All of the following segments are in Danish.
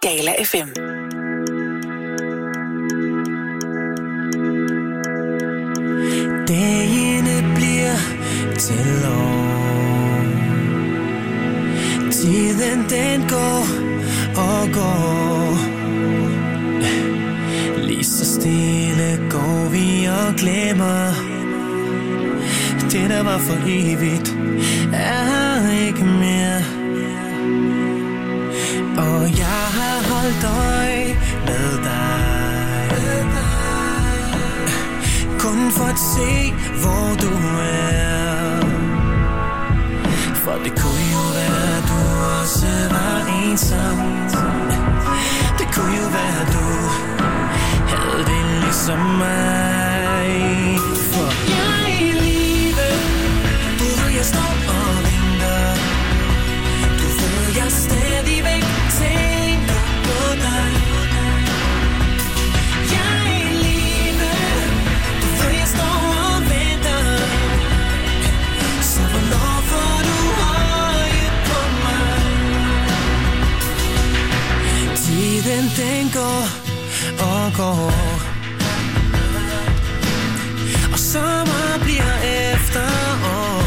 Skala FM. Dagene bliver til år. Tiden den går og går. Lige så stille går vi og glemmer. Det der var for evigt er ikke mere. Og jeg har holdt øje med dig, kun for at se, hvor du er. For det kunne jo være, at du også var ensom. Det kunne jo være, at du havde det ligesom mig. For jeg er i live, du ved jeg står og venter. Du ved jeg stadigvæk tænker på dig. Jeg er i live, du ved jeg står og venter. Så hvornår får du øje på mig? Tiden den går og går, og sommer bliver efterår,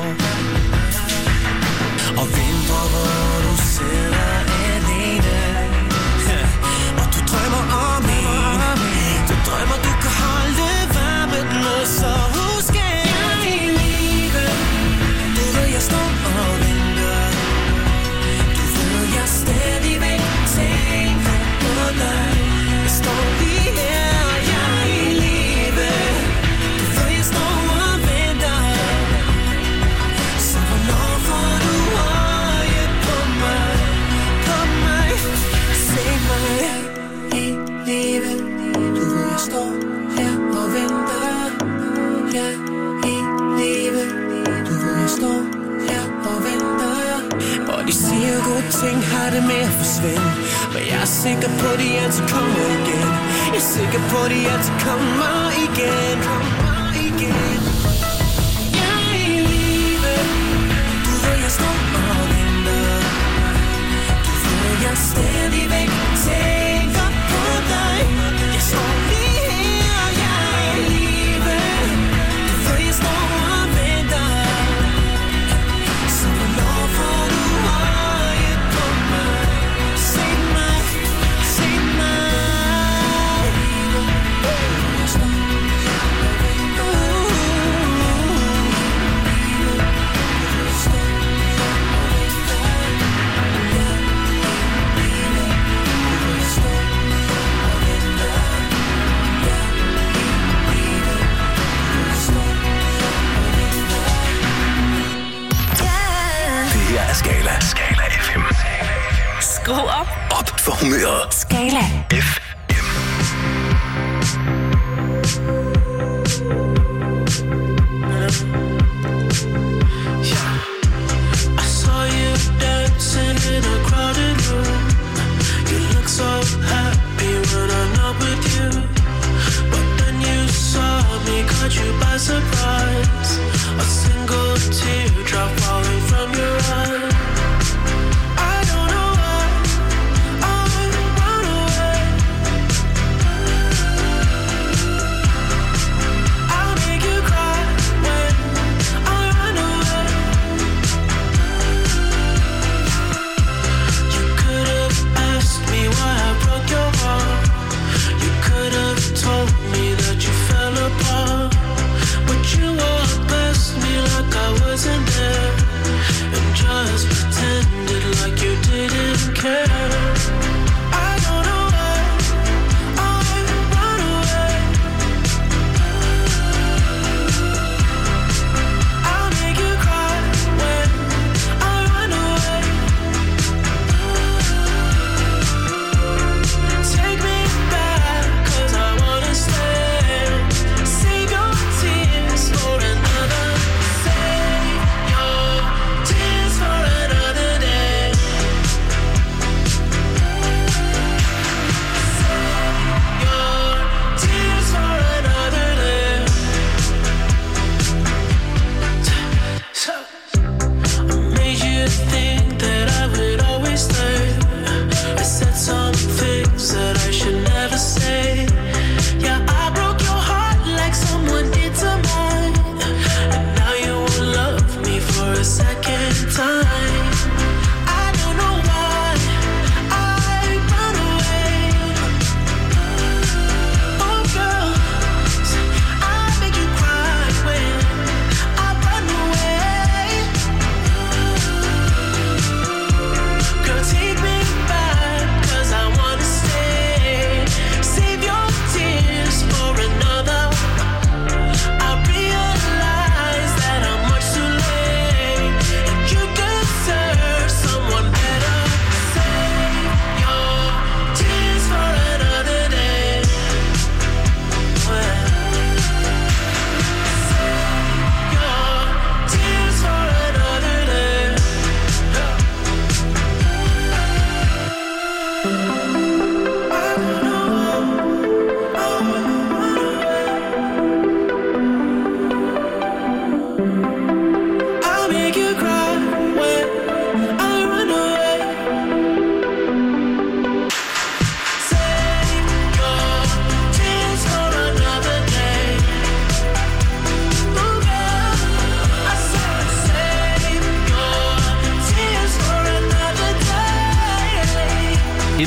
og vinter, hvor du sidder alene, og du drømmer om en. Du drømmer, du kan holde varmen, og så husk jeg er i live. Du ved, jeg står og venter. Du ved, jeg stadigvæk tænker på dig. Jeg står lige her, og jeg er i live. Du ved, jeg står og venter. Så hvornår får du øje på mig? På mig, se mig i live. Du ved, jeg står her og venter. Jeg i live. Du ved, jeg står her og venter. Og de siger gode ting har det med at forsvinde, men jeg er sikker på, at de altid kommer igen. Jeg er sikker på, at de altid kommer igen. Kommer igen. Jeg er i live. Du ved, jeg står og venter. Du ved, jeg stadigvæk tænker på dig. Jeg står lige her, og jeg er i live. Du ved, jeg står og venter. Så hvornår får du øje på mig? Se mig, se mig. Jeg står og venter. Jeg står og venter. Jeg står og venter. Det her er Skala. Skala FM. Skru op. Op for humøret. Skala. FM. I saw you dancing in a crowded room. You look so happy when I'm not with you. But then you saw me, caught you by surprise. A single teardrop falling from your eye. I don't know why I run away. I'll make you cry when I run away. You could have asked me why I broke your heart. You could have told me that you fell apart. But you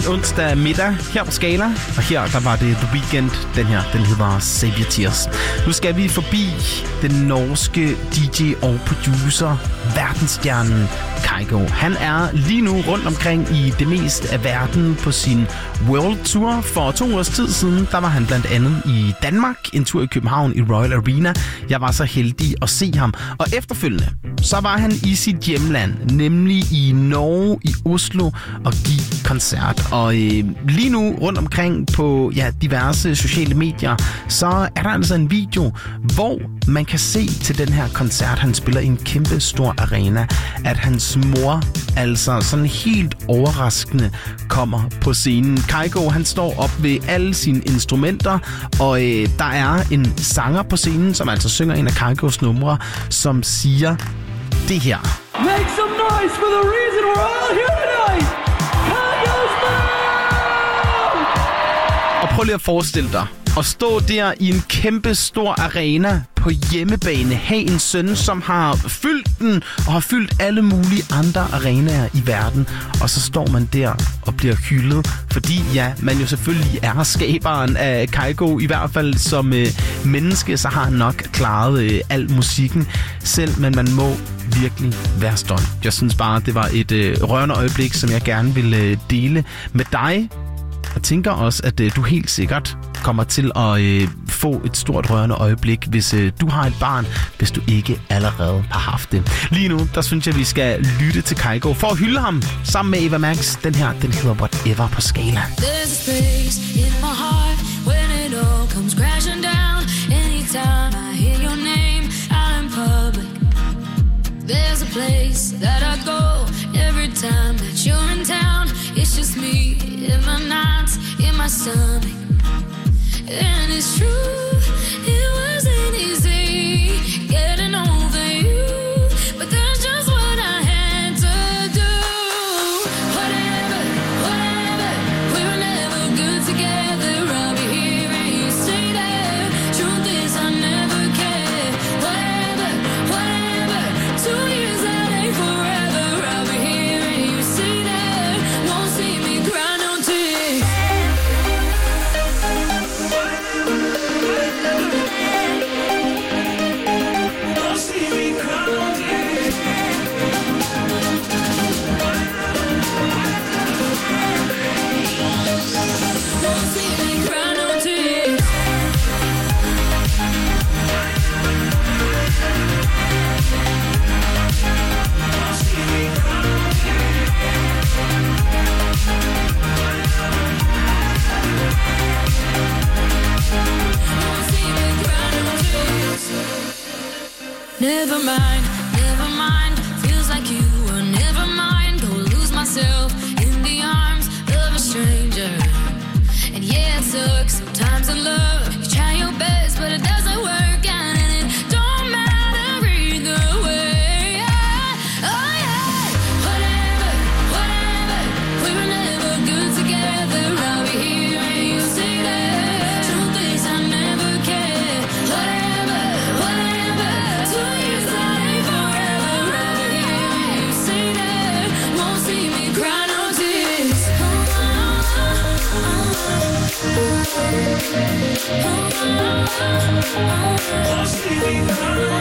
en onsdag middag her på Skala. Og her, der var det The Weeknd. Den her, den hedder Save Your Tears. Nu skal vi forbi den norske DJ og producer, verdensstjernen Kygo. Han er lige nu rundt omkring i det meste af verden på sin World Tour. For 2 ugers tid siden, der var han blandt andet i Danmark, en tur i København i Royal Arena. Jeg var så heldig at se ham. Og efterfølgende, så var han i sit hjemland, nemlig i Norge, i Oslo, og give koncert. Og lige nu rundt omkring på diverse sociale medier, så er der altså en video, hvor man kan se til den her koncert, han spiller i en kæmpe stor arena, at hans mor altså sådan helt overraskende kommer på scenen. Kygo, han står op ved alle sine instrumenter, og der er en sanger på scenen, som altså synger en af Kygos numre, som siger det her. Make some noise for the reason we're all here tonight! Kygo's Mom! Og prøv lige at forestille dig at stå der i en kæmpe stor arena på hjemmebane, have en søn, som har fyldt den og har fyldt alle mulige andre arenaer i verden, og så står man der og bliver hyldet, fordi man jo selvfølgelig er skaberen af Kygo, i hvert fald som menneske, så har han nok klaret al musikken selv, men man må virkelig være stolt. Jeg synes bare, det var et rørende øjeblik, som jeg gerne vil dele med dig. Jeg tænker også, at du helt sikkert kommer til at få et stort rørende øjeblik, hvis du har et barn, hvis du ikke allerede har haft det. Lige nu, der synes jeg, vi skal lytte til Kygo for at hylde ham sammen med Eva Max. Den her, den hedder Whatever på Skala. There's a space in my heart when it all comes crashing down. Anytime I hear your name out in public. There's a place that I go every time that you're in town. It's just me in my nights, in my stomach. And it's true, it wasn't easy getting over you, but that's just what I had to do. Whatever, we were never good together. I'll be here and you stay there. Truth is I never cared. Whatever, 2 years that ain't forever. I'll be here and you stay there. Won't see me cry no tears. Never mind, feels like you were never mine. Go lose myself in the arms of a stranger. And yeah, it sucks sometimes in love. You try your best, but it doesn't work out, and it don't matter either way. Oh yeah, whatever, we were never good together. I'll be here and you stay there. Truth is I never cared. Whatever, 2 years that ain't forever. I'll be here and you stay there. Won't see me cry no tears. Won't see me cry no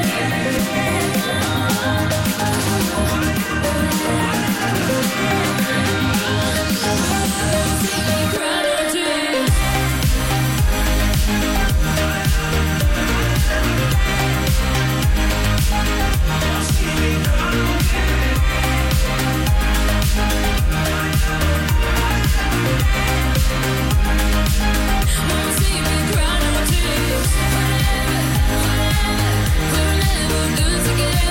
tears. We're never good together.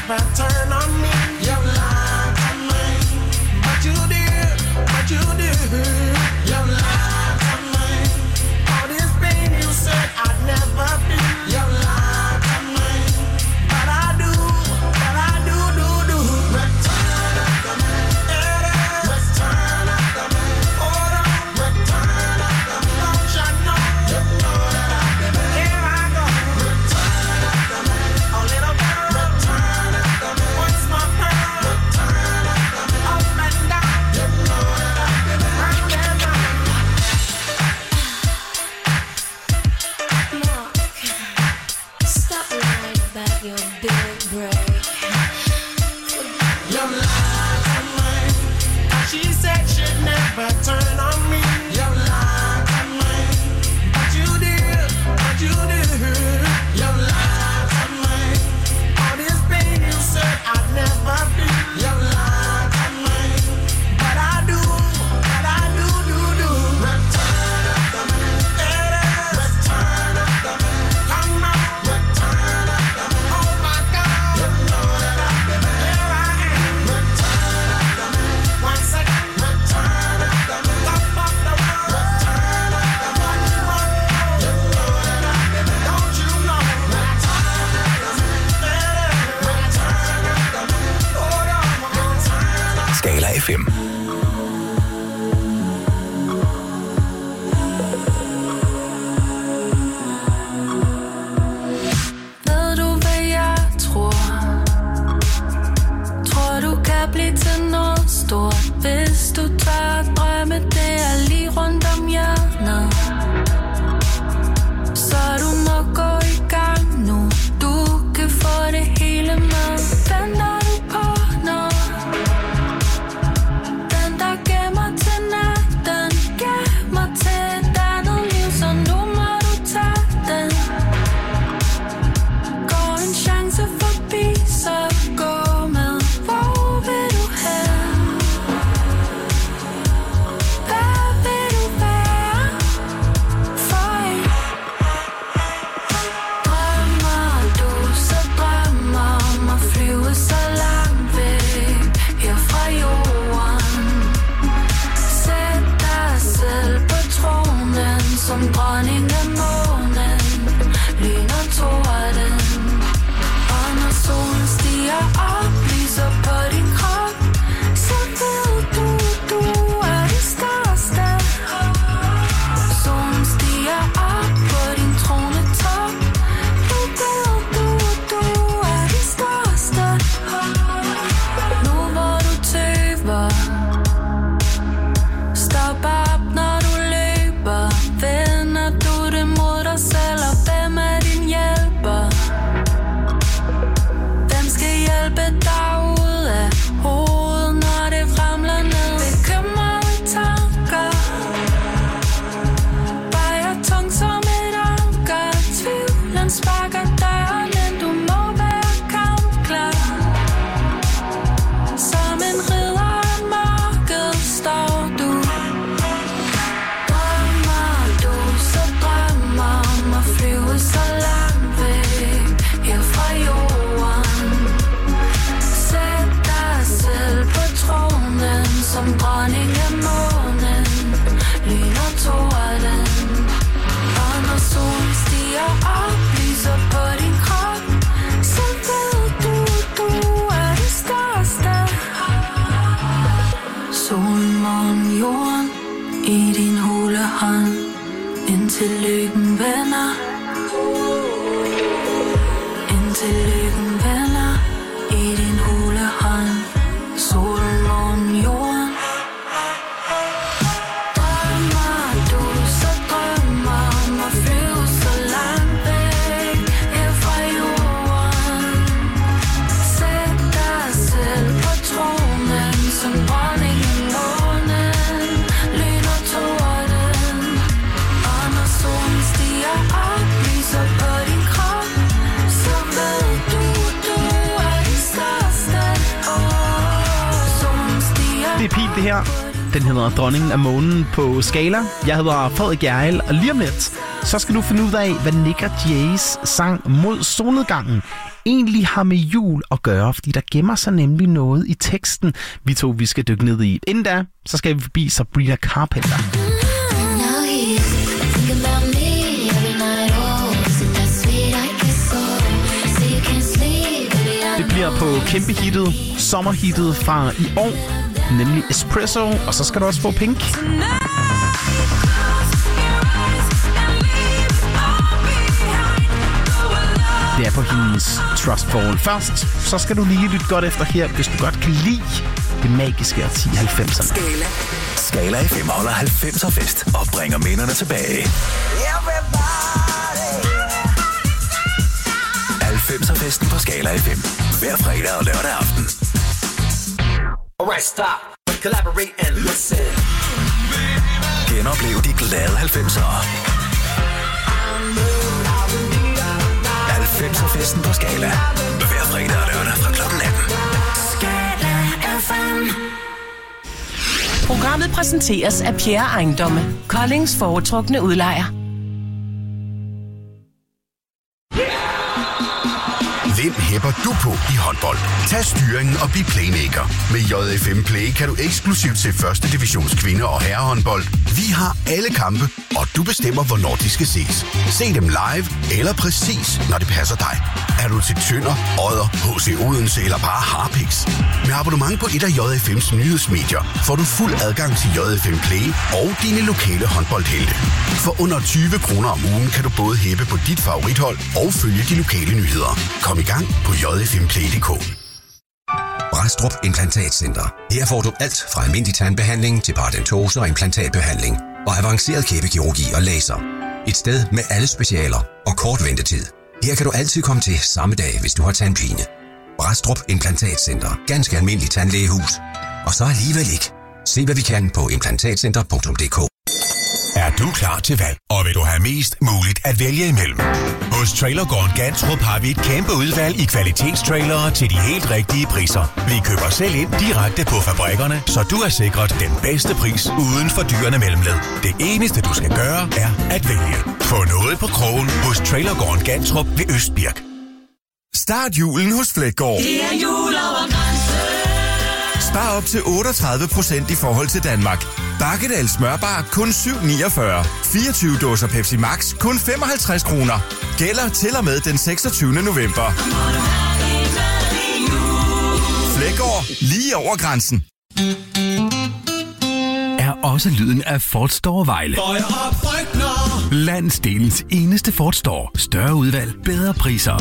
never turn on me. You lied to me, but you did, but you did. You lied to me. All this pain you said I'd never be. You lied to me, but I do, do. Return to me, return to me. Hold on, return to me. Don't you know? You know that I've been here I go. Return to me, a little girl. Return to me, once my pearl. Return to me, up and down. You know that I've been right there now. Mark, stop lying about your big break. You lied to me. She said she'd never turn on me. You lied to me, but you did, but you did. You lied to me. All this pain you said I'd never be. You lied to me, but I do, do. Return to me, return to me. Come on, return to me. Oh my God, you know that I've been here I am. Return to me, once again. Return to me, top of the world. Return to me, you know that I've been. Don't you know? Return to me, return to me. Hold on, return to me. Skala FM. Ved du hvad jeg tror? Tror du kan blive til noget stort, hvis du tør drømme, det er lige rundt om hjørnet. Så du må gå i gang nu, du kan få det hele med. Venter du på noget? Den der gemmer til natten, gemmer til et andet liv, så nu må du tage den. Går en chance forbi, så gå med. Hvor vil du hen? Hvad vil du være? For drømmer du, så drømmer om at flyve så langt væk her fra jorden. Sæt dig selv på tronen som dronning af månen. Lyn og torden. Og når solen stiger op, lyser på din krop, så ved du, du er det største. Solen stiger op på din tronetop, nu ved du, du er det største. Nu hvor du tøver, stop op når du løber. Vender du det mod dig selv, og hvem er din hjælper? Hvem skal hjælpe dig ud af hovedet, når det ramler ned? Bekymrede tanker vejer tungt som et anker. Tvivlen sparker døren, men du må være kampklar. Som en ridder af mørket står du. Drømmer du, så drømmer om at flyve så langt væk her fra jorden. Sæt dig selv på tronen som dronning af månen. Lyn og torden. Og når solen stiger op, lyser på din krop, så ved du, du er det største. Solen, månen, jorden i din hule hånd, indtil lykken vender. Indtil lykken vender i din hule hånd. Solen, månen, jorden. Drømmer du, så drømmer om at flyve så langt væk her fra jorden. Sæt dig selv på tronen som dronning af månen. Lyn og torden. Og når solen stiger op, lyser på din krop, så ved du, du er det største. Solen stiger. Det er Pil, det her. Den hedder Dronningen af Månen på Skala. Jeg hedder Frederik Hjerrild, og lige om lidt, så skal du finde ud af, hvad Nick og Jay's sang Mod solnedgangen egentlig har med jul at gøre, fordi der gemmer sig nemlig noget i teksten, vi skal dykke ned i. Inden da, så skal vi forbi Sabrina Carpenter. Det bliver på kæmpe hittet, sommerhittet fra i år, nemlig Espresso, og så skal du også få Pink. Det er på hendes Trust Fall. Først, så skal du lige lytte godt efter her, hvis du godt kan lide det magiske årti 90'erne. Skala FM holder 90'er fest og bringer minderne tilbage. 90'er festen på Skala FM. Hver fredag og lørdag aften. Alright, stop. Collaborate and listen. Genoplev de glade 90'ere. 90'er festen på Skala. Hver fredag og lørdag fra kl. 18. Skala FM. Programmet præsenteres af Pierre Ejendomme, Koldings foretrukne udlejer. Hvem hæpper du på i håndbold? Tag styringen og bliv playmaker. Med JFM Play kan du eksklusivt se første divisions kvinde- og herrehåndbold. Vi har alle kampe, og du bestemmer, hvornår de skal ses. Se dem live eller præcis, når det passer dig. Er du til Tønder, Odder, HC Odense eller bare Harpiks? Med abonnement på et af JFM's nyhedsmedier får du fuld adgang til JFM Play og dine lokale håndboldhelte. For under 20 kroner om ugen kan du både hæppe på dit favorithold og følge de lokale nyheder. Kom i gang på jfmplay.dk. Brastrup Implantatcenter. Her får du alt fra almindelig tandbehandling til paradentose og implantatbehandling og avanceret kæbekirurgi og laser. Et sted med alle specialer og kort ventetid. Her kan du altid komme til samme dag, hvis du har tandpine. Brastrup Implantatcenter. Ganske almindelig tandlægehus. Og så alligevel ikke. Se hvad vi kan på implantatcenter.dk. Er du klar til valg, og vil du have mest muligt at vælge imellem? Hos Trailergården Gantrup har vi et kæmpe udvalg i kvalitetstrailere til de helt rigtige priser. Vi køber selv ind direkte på fabrikkerne, så du er sikret den bedste pris uden fordyrende mellemled. Det eneste du skal gøre er at vælge. Få noget på krogen hos Trailergården Gantrup ved Østbirk. Start julen hos Flækgaard. Det er jul over grænsen. Spar op til 38% i forhold til Danmark. Bakkedal smørbar kun 7,49. 24 dåser Pepsi Max kun 55 kroner. Gælder til og med den 26. november. Flækgaard, lige over grænsen. Er også lyden af Ford Store Vejle. Landsdelens eneste Ford Store. Større udvalg, bedre priser.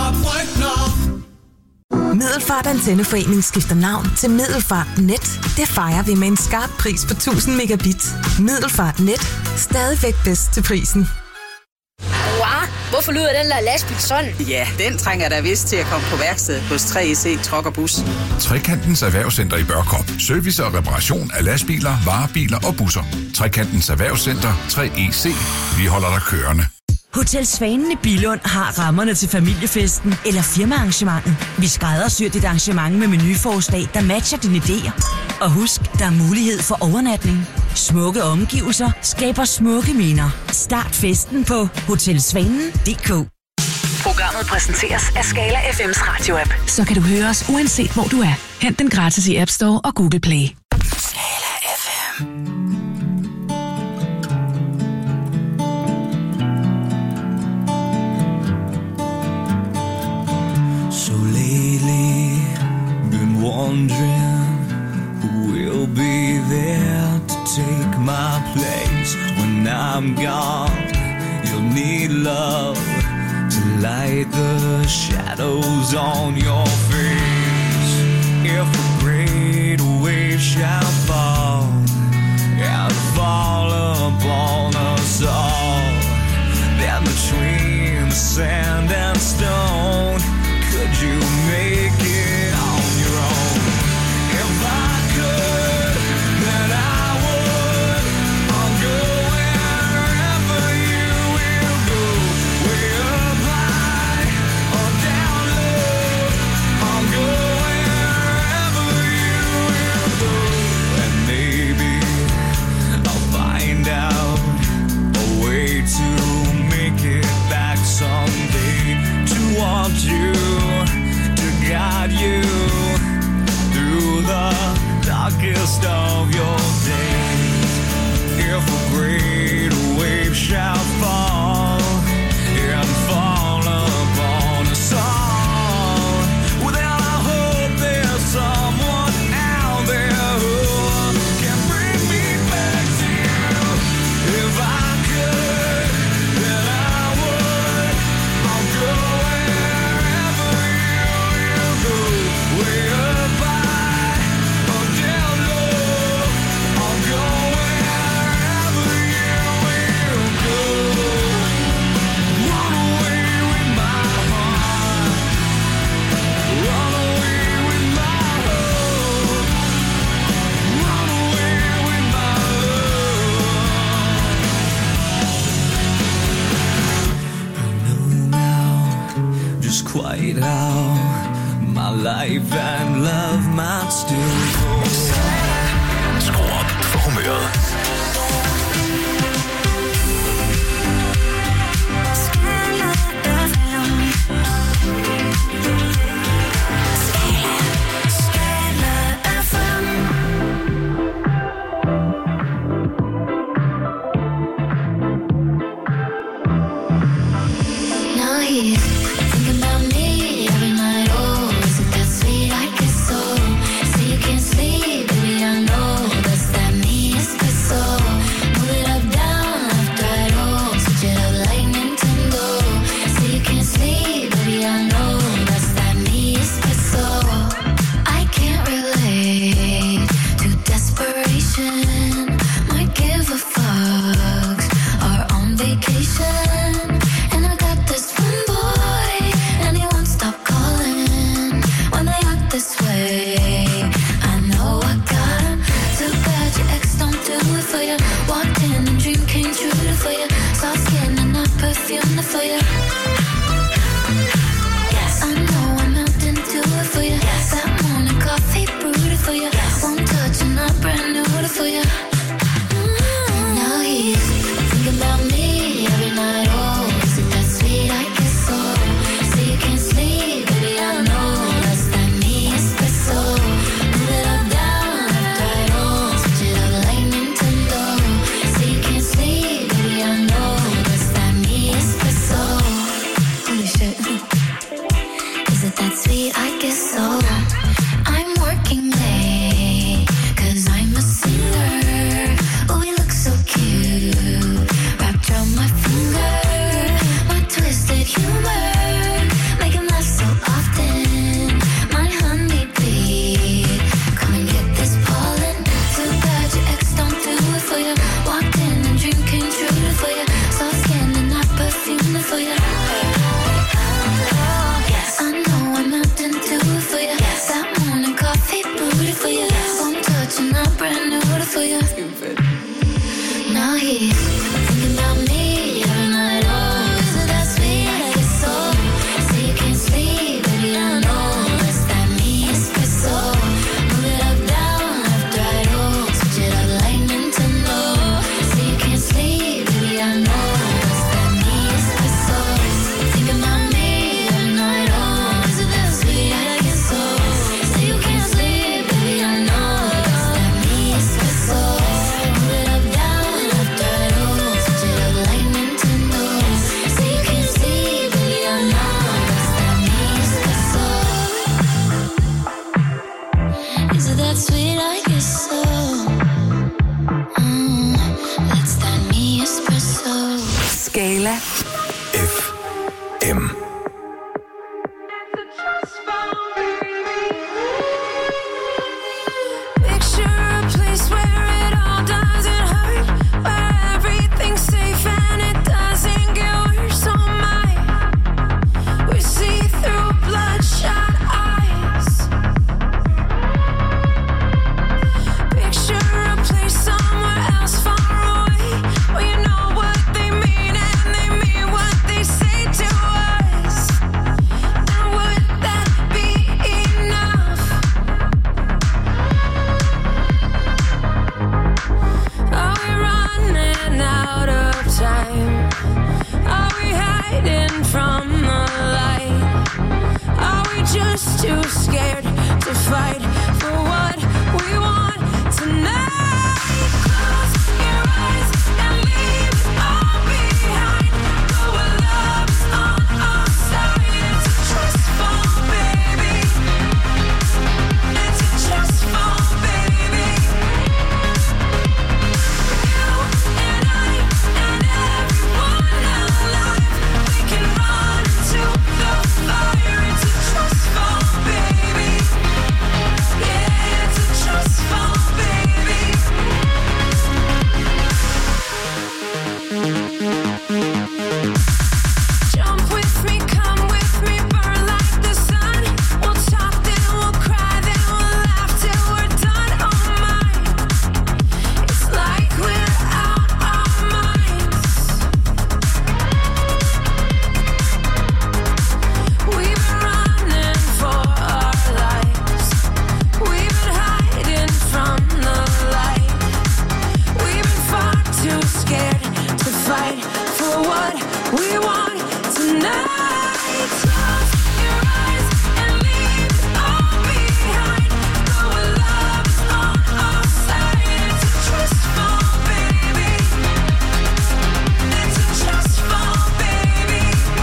Middelfart Antenneforening skifter navn til Middelfart Net. Det fejrer vi med en skarp pris på 1000 megabit. Middelfart Net. Stadigvæk bedst til prisen. Wow, hvorfor lyder den der lastbil sådan? Ja, den trænger der vist til at komme på værksted hos 3EC Truck og Bus. Trekantens Erhvervscenter i Børkop. Service og reparation af lastbiler, varebiler og busser. Trekantens Erhvervscenter 3EC. Vi holder dig kørende. Hotel Svanen i Billund har rammerne til familiefesten eller firmaarrangementet. Vi skræddersyr dit arrangement med menuforslag, der matcher dine idéer. Og husk, der er mulighed for overnatning. Smukke omgivelser skaber smukke minder. Start festen på hotelsvanen.dk. Programmet præsenteres af Skala FM's radio-app. Så kan du høre os uanset hvor du er. Hent den gratis i App Store og Google Play. Skala FM. So lately, been wondering who will be there to take my place when I'm gone. You'll need love to light the shadows on your face. If a great wave shall fall and fall upon us all, then between the sand and stone, could you make it on your own? If I could, then I would. I'll go wherever you will go. Way up high or down low. I'll go wherever you will go. And maybe I'll find out a way to and love might still go. Skru op for humøret. Somewhere else far away. Well, you know what they mean and they mean fight for what we want tonight. Close your eyes and leave it all behind. Go where love is on our side. It's a trust fall, baby. It's a trust fall, baby.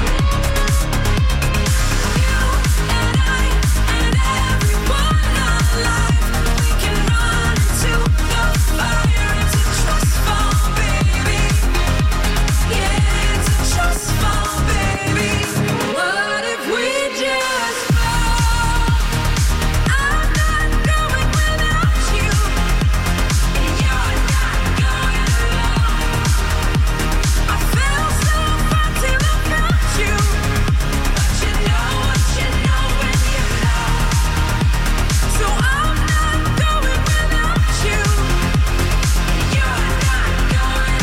You and I and everyone alive, we can run into the fire. It's a trust fall, baby. Yeah, it's a trust fall, baby. What if we just fall? I'm not going without you, and you're not going alone. I feel so far till I found you, but you know what you know when you know. So I'm not going without you, and you're not going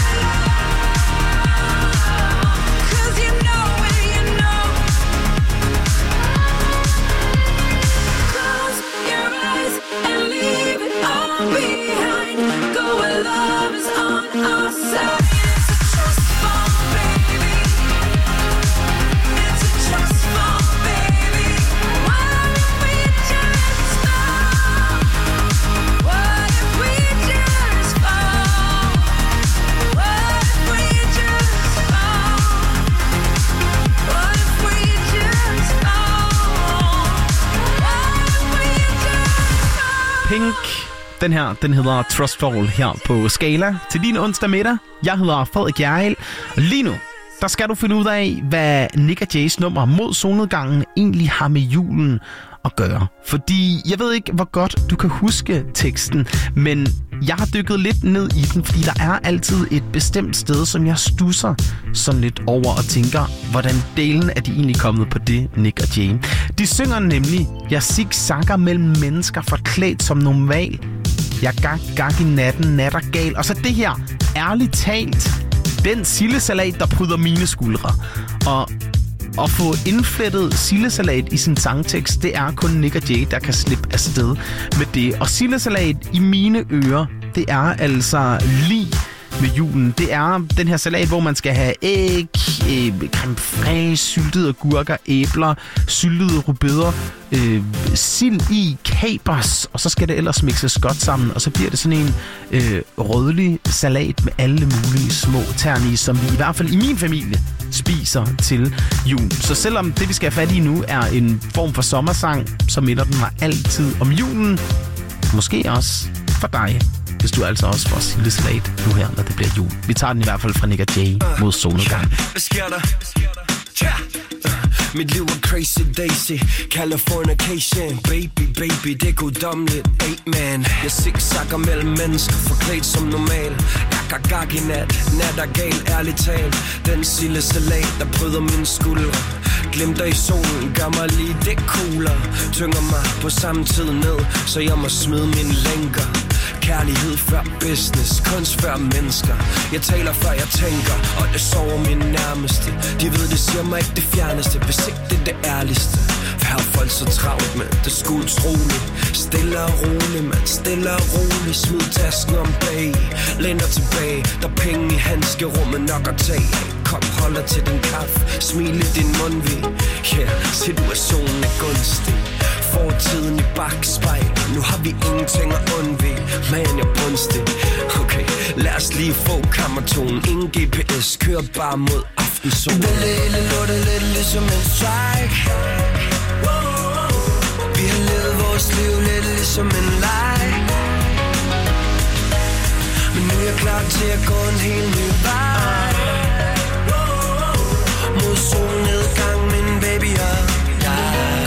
alone. 'Cause you know when you know. Close your eyes and leave it all behind. Go where love is on our side. It's a trust fall, baby. It's a trust fall, baby. What if we just fall? What if we just fall? What if we just fall? What if we just fall? What if we just fall? Pink. Den her, den hedder Trustfall her på Skala til din onsdag middag. Jeg hedder Frederik Hjerrild, og lige nu, der skal du finde ud af, hvad Nick og Jays nummer Mod solnedgangen egentlig har med julen at gøre. Fordi jeg ved ikke, hvor godt du kan huske teksten, men jeg har dykket lidt ned i den, fordi der er altid et bestemt sted, som jeg stusser sådan lidt over og tænker, hvordan delen er de egentlig kommet på det, Nick og Jay. De synger nemlig, jeg zigzagger mellem mennesker forklædt som normal. Jeg gak i natten, nat og gal. Og så det her, ærligt talt, den sildesalat, der pryder mine skuldre. Og at få indflettet sildesalat i sin sangtekst, det er kun Nick og Jay, der kan slippe afsted med det. Og sildesalat i mine ører, det er altså lige med julen. Det er den her salat, hvor man skal have æg, creme fraiche, syltede agurker, æbler, syltede rødbeder, sild i, kapers, og så skal det ellers mixes godt sammen, og så bliver det sådan en rødlig salat med alle mulige små ternis, som vi i hvert fald i min familie spiser til jul. Så selvom det, vi skal have fat i nu, er en form for sommersang, så minder den mig altid om julen. Måske også for dig, hvis du altså også får sildesalat nu her, når det bliver jul. Vi tager den i hvert fald fra Nick og Jay Mod solnedgangen. Hvad sker der? Mit liv er crazy daisy, Californication. Baby, det er guddommeligt, amen. Jeg zigzagger mellem mennesker, forklædt som normal. Jeg gak i nat og gal, ærligt talt. Den sildesalat, der bryder mine skuldre. Glimter i solen, gør mig lige det cooler. Tynger mig på samme tid ned, så jeg må smide mine lænker. Kærlighed før business, kunst før mennesker. Jeg taler før jeg tænker, og det sover mine nærmeste. De ved, det siger mig ikke det fjerneste, hvis ikke det er det ærligste. For her er folk så travlt, med det sgu utroligt. Stille og roligt, man, stille og roligt. Smid tasken om bag, lænder tilbage. Der er penge i handskerummet nok at tage. Kop holder til din kaffe, smil i din mundvig. Yeah, situationen er gunstig. Fortiden i bakspejl, nu har vi ingenting at undvige. Man, jeg er brunstig. Okay, lad os lige få kammertonen. Ingen GPS, kører bare mod aftensolen. Det hele lortet lidt ligesom en strike. Vi har levet vores liv lidt ligesom en leg. Men nu er jeg klar til at gå en helt ny vej. Mod solnedgang, min baby og jeg.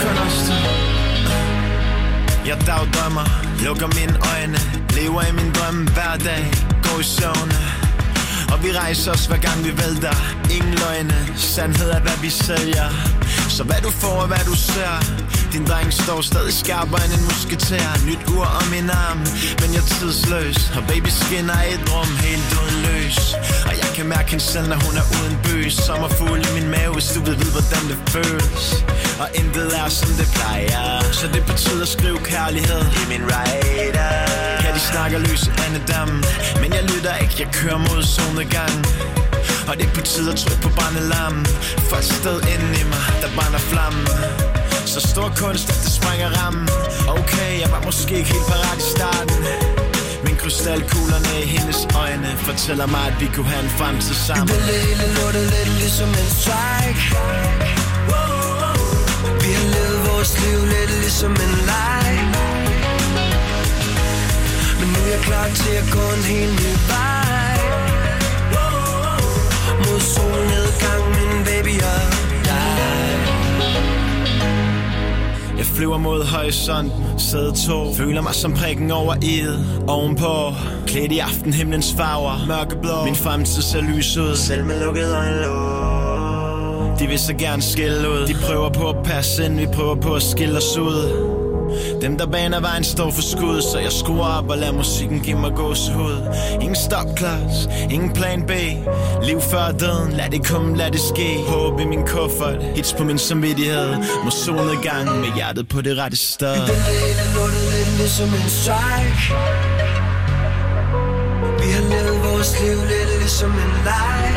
Jeg dagdrømmer, lukker mine øjne, lever i min drøm hver dag, går i søvne. Og vi rejser os hver gang vi vælter, ingen løgne, sandhed er hvad vi sælger. Så hvad du får og hvad du ser, din dreng står stadig skarpere end en musketær. Nyt ur om min arm, men jeg er tidsløs. Og baby skinner i et rum helt uden løs. Og jeg kan mærke hende selv, når hun er uden bøs. Sommerfugl i min mave, hvis du vil vide hvordan det føles. Og intet er som det plejer, så det betyder at skrive kærlighed i min rider. Kan de snakke løse andedam, men jeg lytter ikke, jeg kører mod solnedgangen. Og tid at trykke på brændelammen. For et sted inden i mig, der brænder flammen. Så stor kunst, at det sprænger rammen. Okay, jeg var måske ikke helt parat i starten, men krystalkuglerne i hendes øjne fortæller mig, at vi kunne have en fremtid sammen. Vi ville hele lortet lidt ligesom en strike. Vi har levet vores liv lidt ligesom en leg. Men nu er jeg klar til at gå en helt ny vej. Mod solnedgang, min baby og dig. Jeg flyver mod horisonten, sæde 2. Føler mig som prikken over i'et. Ovenpå, klædt i aftenhimlens farver. Mørkeblå, min fremtid ser lys ud. Selv med lukket øjenlåg. De vil så gerne skille ud. De prøver på at passe ind, vi prøver på at skille os ud. Dem der baner vejen står for skud, så jeg skruer op og lader musikken give mig gåsehud. Ingen stopklods, ingen plan B. Liv før døden, lad det komme, lad det ske. Håb i min kuffert, hits på min samvittighed. Mod solnedgang med hjertet på det rette sted. Vi ville hele lortet lidt ligesom en strike. Vi har levet vores liv lidt ligesom en leg.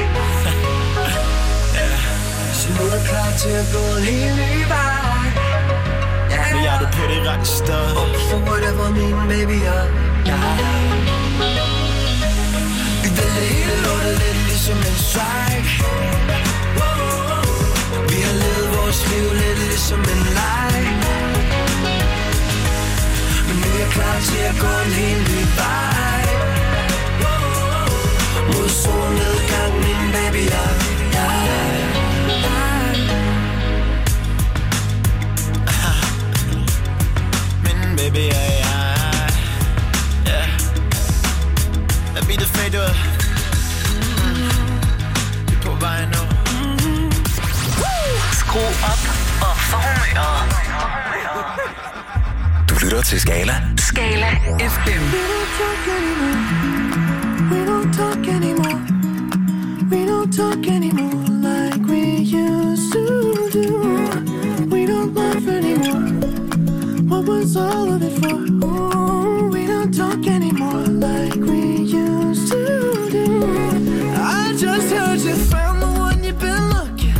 Så nu er jeg klar til at gå en helt ny vej. Med hjertet på det rette sted. For whatever min baby og jeg. Vi vælger hele lortet lidt ligesom en strike. Vi har levet vores liv lidt ligesom en leg. Men nu er jeg klar til at gå en helt ny vej. Mod solnedgang, min baby og jeg. Baby, yeah. Lad beatet fade ud. Vi er på vej nu. Skru op og få humøret. Du lytter til Skala. Skala FM. We don't talk anymore. We don't talk anymore like we used to do. We don't laugh anymore. What was all of it for? Ooh, we don't talk anymore like we used to do. I just heard you found the one you've been looking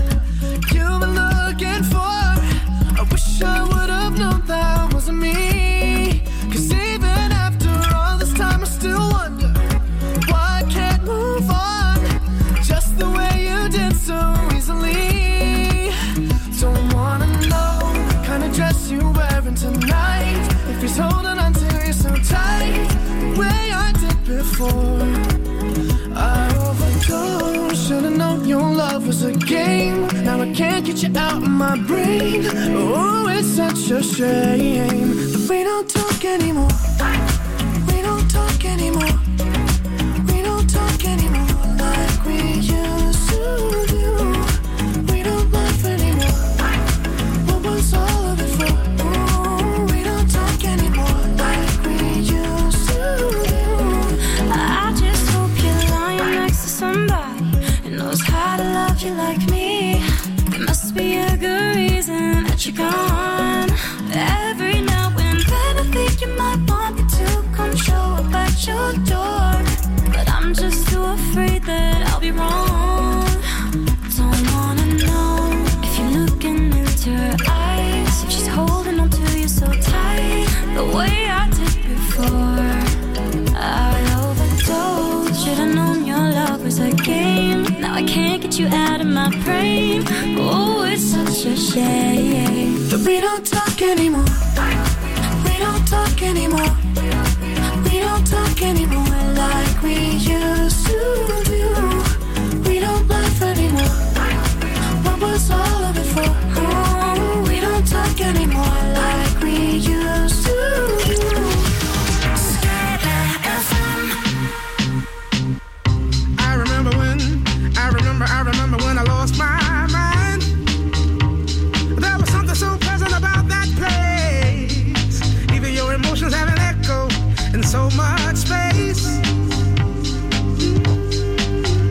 for. I wish I would have known that wasn't me. 'Cause even after all this time I still wonder why I can't move on just the way you did so easily. Don't wanna know the kind of dress you wearing tonight. If he's holding on to you so tight, the way I did before. I overdosed. Should've known your love was a game. Now I can't get you out of my brain. Oh, it's such a shame that we don't talk anymore. We don't talk anymore. We don't talk anymore like we used to do. We don't laugh anymore. What was all of it for? Ooh, we don't talk anymore like we used to do. I just hope you're lying next to somebody who knows how to love you like me. There must be a good reason that you're gone. Every now and then I think you might want me to come show up at your door, but I'm just too afraid that I'll be wrong. Don't wanna know if you're looking into her eyes, if she's holding on to you so tight, the way I did before. I overdosed. Should've known your love was a game. Now I can't get you out of my brain. Oh, it's such a shame that we don't talk anymore. We don't talk anymore. We don't talk anymore like we used to do. We don't laugh anymore. What was all of it for? Oh, we don't talk anymore like we used to do. I remember when I lost my mind. There was something so pleasant about that place. Even your emotions have an echo in so much space.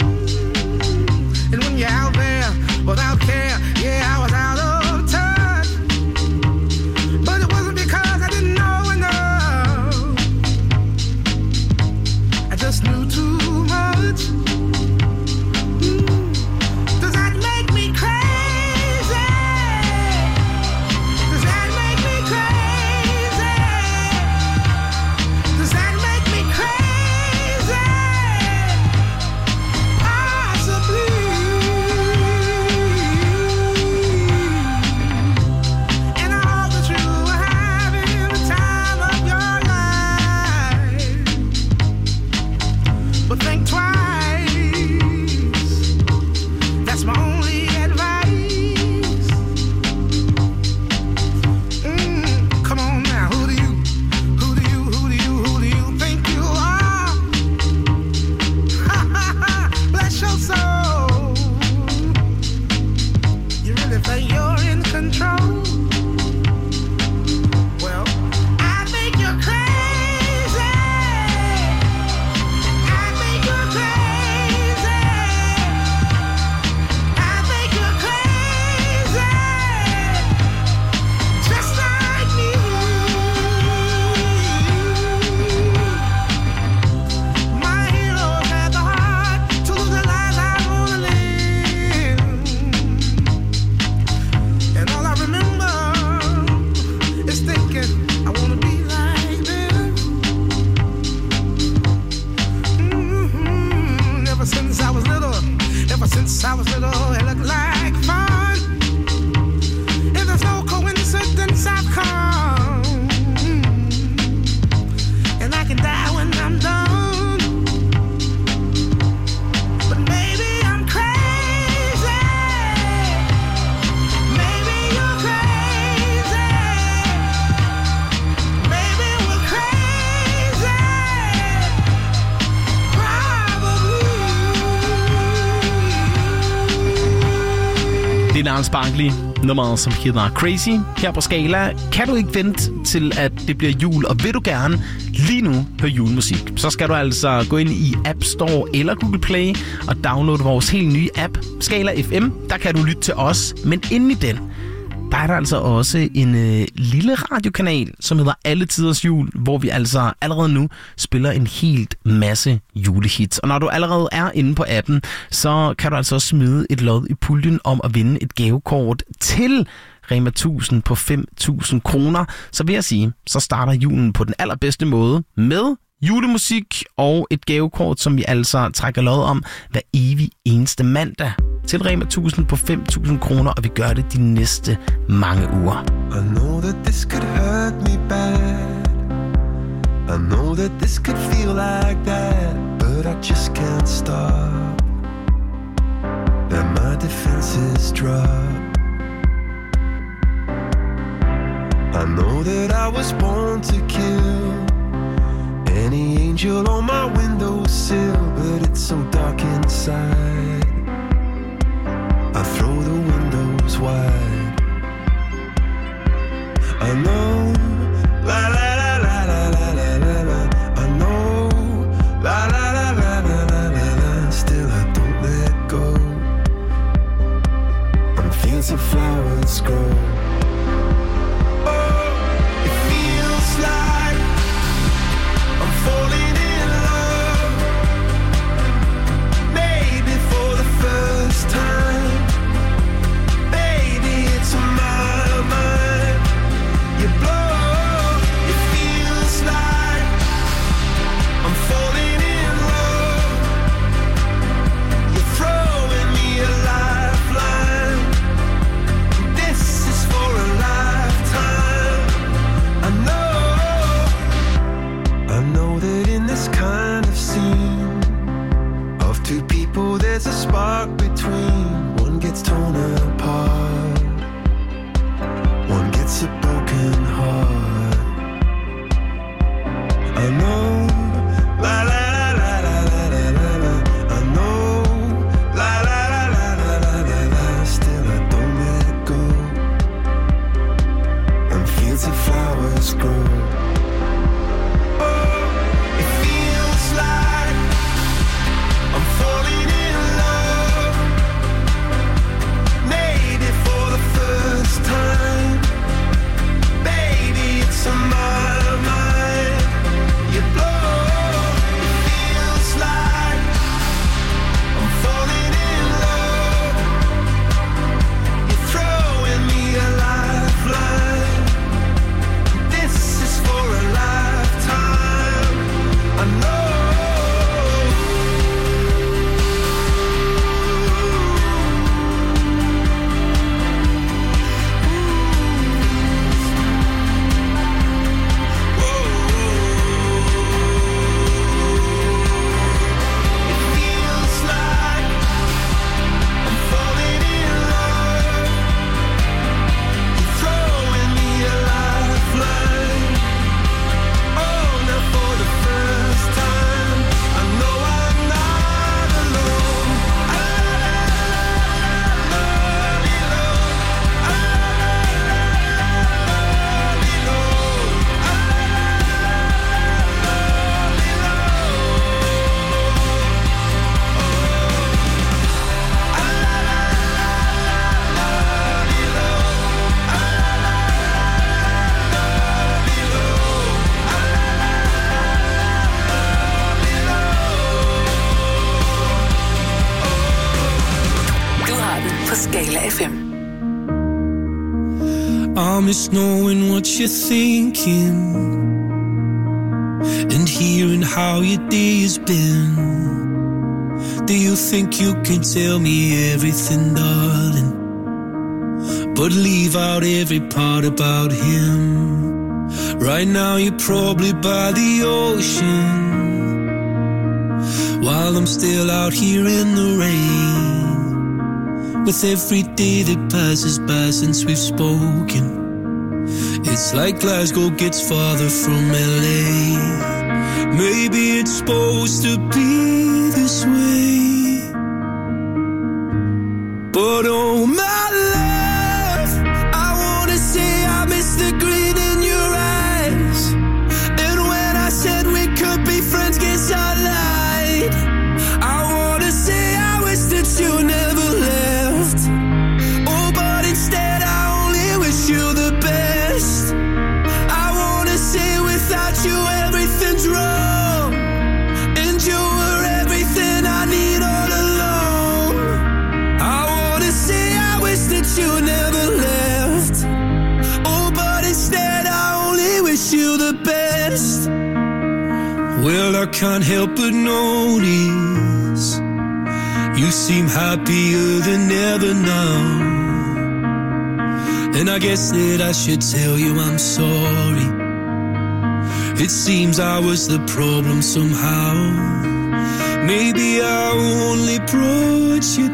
Since I was little, it looked like fun. If there's no coincidence, I've come, and I can die when I'm done. But maybe I'm crazy. Maybe you're crazy. Maybe we're crazy. Det er Gnarls Barkley, nummeret som hedder Crazy. Her på Skala kan du ikke vente til, at det bliver jul, og vil du gerne lige nu høre julemusik, så skal du altså gå ind i App Store eller Google Play og downloade vores helt nye app, Skala FM. Der kan du lytte til os, men inde i den, der er der altså også en lille radiokanal, som hedder Alle Tiders Jul, hvor vi altså allerede nu spiller en helt masse julehits. Og når du allerede er inde på appen, så kan du altså også smide et lod i puljen om at vinde et gavekort til Rema 1000 på 5.000 kroner. Så vil jeg sige, så starter julen på den allerbedste måde med julemusik og et gavekort, som vi altså trækker lod om hver evig eneste mandag til Rema 1000 på 5.000 kroner, og vi gør det de næste mange uger. I know that this could hurt me bad. I know that this could feel like that, but I just can't stop. And my defenses drop. I know that I was born to kill any angel on my windowsill, but it's so dark inside. I throw the windows wide. I know, la la la la la la la la la. I know, la la la la la la la la. Still I don't let go. And fields of flowers grow. Oh, it feels like I'm falling in love. Maybe for the first time. Baby, it's on my mind. You blow, it feels like I'm falling in love. You're throwing me a lifeline. This is for a lifetime. I know that in this kind of scene of two people there's a spark between. One gets torn apart, one gets a broken heart. I know, la la la la la la la la. I know, la la la la la la la la. Still I don't let go. And fields of flowers grow. Oh, it feels like I'm falling in love. Maybe for the first time. Baby, it's on my mind. You blow, it feels like I'm falling in love. You're throwing me a lifeline. This is for a lifetime. I know. Du har det på Skala FM. I miss knowing what you're thinking and hearing how your day has been. Do you think you can tell me everything, darling? But leave out every part about him. Right now you're probably by the ocean, while I'm still out here in the rain. With every day that passes by since we've spoken, it's like Glasgow gets farther from LA. Maybe it's supposed to be this way, but oh my love, I wanna say I miss the grin in your eyes. And when I said we could be friends, guess I lied. I wanna say I wish that you never left. Oh, but instead I only wish you the best. I wanna say without you everything's wrong, and you were everything I need all along. I wanna say I wish that you never left. Oh, but instead I only wish you the best. Well, I can't help but notice you seem happier than ever now. And I guess that I should tell you I'm sorry. It seems I was the problem somehow. Maybe I only brought you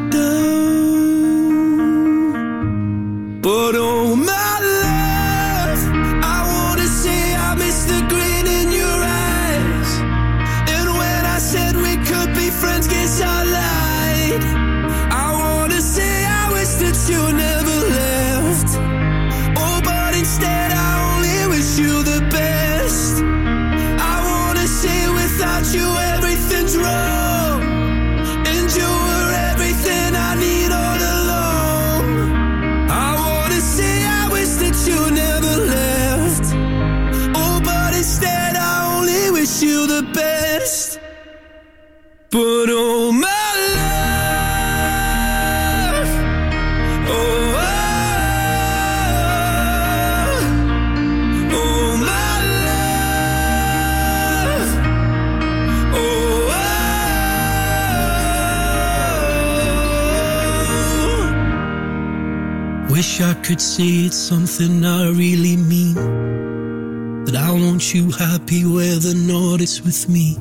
down. But oh my love, I wanna say I miss the grin in your eyes. And when I said we could be friends, guess I lied. I wanna say I wish that you never left. Oh, but instead I only wish you the best. I wanna say without you everything's wrong, and you were everything I need all along. I wanna say I wish that you never left. Oh, but instead I only wish you the best. But oh my love, oh, oh my love, oh, wish I could say it's something I really mean, that I want you happy whether or not it's with me.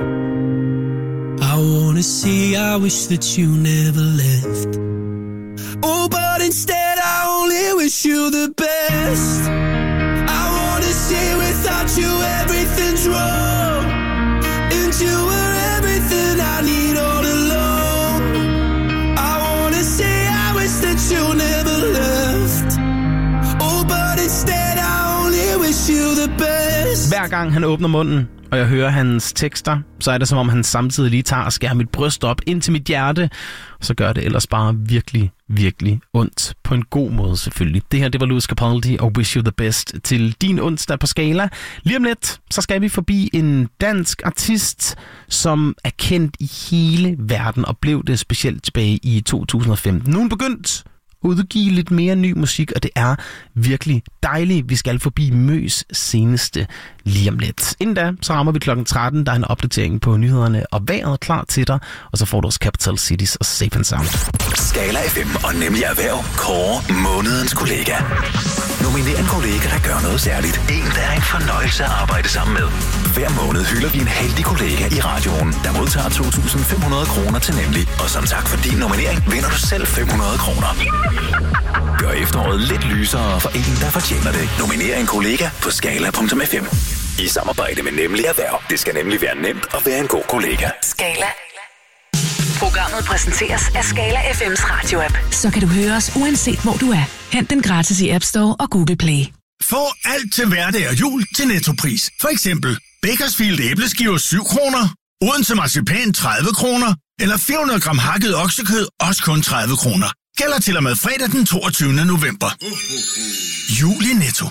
I wanna say I wish that you never left. Oh, but instead I only wish you the best. I wanna say without you everything's wrong, and you were everything I need all along. I wanna say I wish that you never left. Oh, but instead I only wish you the best. Hver gang han åbner munden, og jeg hører hans tekster, så er det som om han samtidig lige tager og skærer mit bryst op ind til mit hjerte, og så gør det ellers bare virkelig, virkelig ondt. På en god måde selvfølgelig. Det her, det var Lewis Capaldi og Wish You The Best til din onsdag på Skala. Lige om lidt, så skal vi forbi en dansk artist, som er kendt i hele verden og blev det specielt tilbage i 2015. Nu er hun begyndt udgive lidt mere ny musik, og det er virkelig dejligt. Vi skal forbi Møs seneste lige om lidt. Inden da, så rammer vi klokken 13. Der er en opdatering på nyhederne og vejret klar til dig, og så får du også Capital Cities og Safe and Sound. Skala FM og Nemlig Erhverv kårer månedens kollega. Nominer en kollega, der gør noget særligt. En, der er en fornøjelse at arbejde sammen med. Hver måned hylder vi en heldig kollega i radioen, der modtager 2.500 kroner til Nemlig. Og som tak for din nominering, vinder du selv 500 kroner. Gør efteråret lidt lysere for en, der fortjener det. Nominer en kollega på skala.fm. I samarbejde med Nemlig Erhverv. Det skal nemlig være nemt at være en god kollega. Skala. Programmet præsenteres af Skala FM's radioapp. Så kan du høre os uanset hvor du er. Hent den gratis i App Store og Google Play. Få alt til hverdag og jul til Nettopris. For eksempel Bakersfield æbleskiver 7 kroner, Odense marcipan 30 kroner, eller 400 gram hakket oksekød også kun 30 kroner. Gælder til og med fredag den 22. november. Jul i Netto.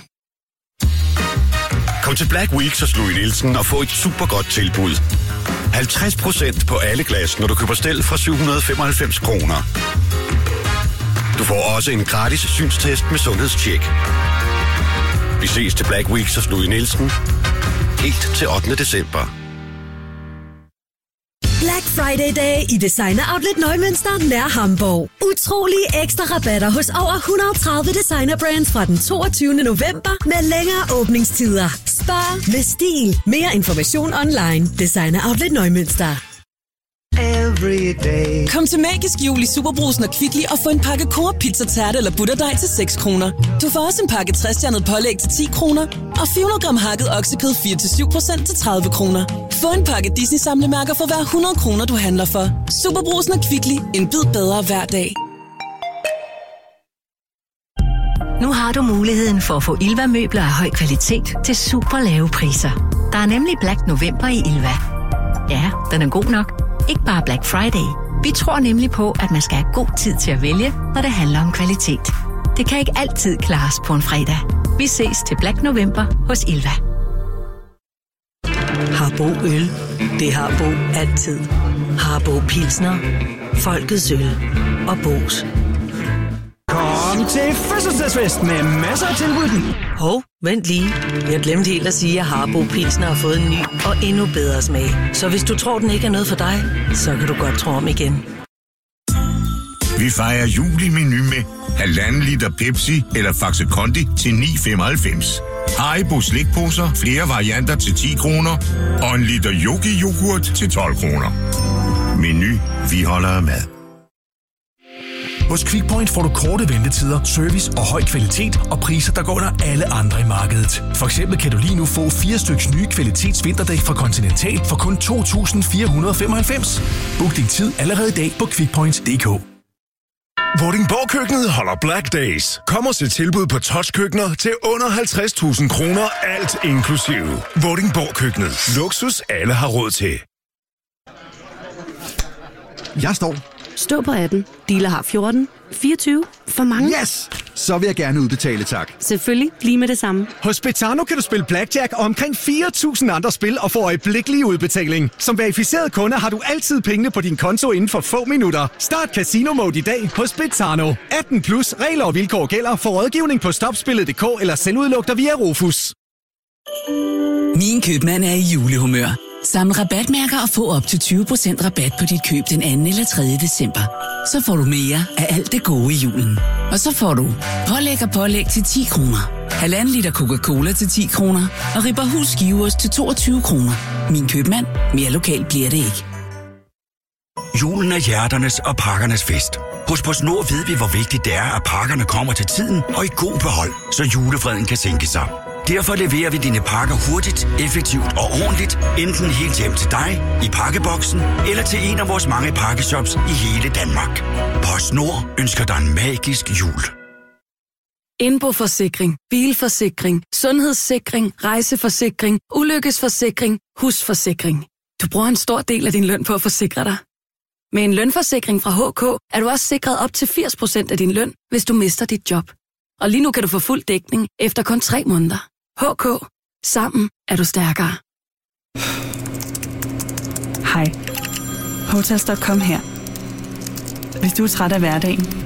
Kom til Black Week hos Louis Nielsen og få et super godt tilbud. 50% på alle glas, når du køber stel fra 795 kroner. Du får også en gratis synstest med sundhedstjek. Vi ses til Black Week hos Louis Nielsen helt til 8. december. Black Black Friday-dage i Designer Outlet Neumünster nær Hamburg. Utrolige ekstra rabatter hos over 130 designerbrands fra den 22. november med længere åbningstider. Spar med stil. Mere information online. Designer Outlet Neumünster. Kom til Magisk Jul i Superbrugsen og Kvickly og få en pakke Coop Pizza Tærte eller butterdej til 6 kroner. Du får også en pakke 60-stjernet pålæg til 10 kroner og 400 gram hakket oksekød 4-7% til 30 kroner. Få en pakke Disney samlemærker for hver 100 kroner, du handler for. Superbrugsen og Kvickly. En bid bedre hver dag. Nu har du muligheden for at få Ilva-møbler af høj kvalitet til super lave priser. Der er nemlig Black November i Ilva. Ja, den er god nok. Ikke bare Black Friday. Vi tror nemlig på, at man skal have god tid til at vælge, når det handler om kvalitet. Det kan ikke altid klares på en fredag. Vi ses til Black November hos Ilva. Harbo Øl. Det har Bo altid. Harbo Pilsner. Folkets øl. Og Bo's. Kom til fødselsdagsfest med masser af tilbud. Hov, vent lige. Jeg glemte helt at sige, at Harbo Pilsner har fået en ny og endnu bedre smag. Så hvis du tror, den ikke er noget for dig, så kan du godt tro om igen. Vi fejrer jul i Meny med 1,5 liter Pepsi eller Faxe Kondi til 9,95. Haribo slikposer, flere varianter til 10 kroner. Og 1 liter Yogi-yoghurt til 12 kroner. Meny, vi holder af mad. Hos Quickpoint får du korte ventetider, service og høj kvalitet og priser, der går under alle andre i markedet. For eksempel kan du lige nu få 4 styks nye kvalitetsvinterdæk fra Continental for kun 2.495. Book din tid allerede i dag på quickpoint.dk. Vordingborg-køkkenet holder Black Days. Kom og se tilbud på touchkøkkener til under 50.000 kroner, alt inklusive. Vordingborg-køkkenet. Luksus alle har råd til. Jeg står. Stå på 18. Dealer har 14. 24. For mange. Yes! Så vil jeg gerne udbetale, tak. Selvfølgelig. Lige med det samme. Hos Betano kan du spille blackjack og omkring 4.000 andre spil og få øjeblikkelig udbetaling. Som verificeret kunde har du altid pengene på din konto inden for få minutter. Start Casino Mode i dag hos Betano. 18 plus regler og vilkår gælder for rådgivning på stopspillet.dk eller selvudluk dig via Rufus. Min købmand er i julehumør. Samle rabatmærker og få op til 20% rabat på dit køb den 2. eller 3. december. Så får du mere af alt det gode i julen. Og så får du pålæg til 10 kroner. 1,5 liter Coca-Cola til 10 kroner. Og Ripperhus skiveost til 22 kroner. Min købmand. Mere lokalt bliver det ikke. Julen er hjerternes og pakkernes fest. Hos PostNord ved vi, hvor vigtigt det er, at pakkerne kommer til tiden og i god behold, så julefreden kan sænke sig. Derfor leverer vi dine pakker hurtigt, effektivt og ordentligt, enten helt hjem til dig, i pakkeboksen, eller til en af vores mange pakkeshops i hele Danmark. PostNord ønsker dig en magisk jul. Indboforsikring, bilforsikring, sundhedssikring, rejseforsikring, ulykkesforsikring, husforsikring. Du bruger en stor del af din løn på at forsikre dig. Med en lønforsikring fra HK er du også sikret op til 80% af din løn, hvis du mister dit job. Og lige nu kan du få fuld dækning efter kun 3 måneder. HK. Sammen er du stærkere. Hej. Hotels.com her. Hvis du er træt af hverdagen,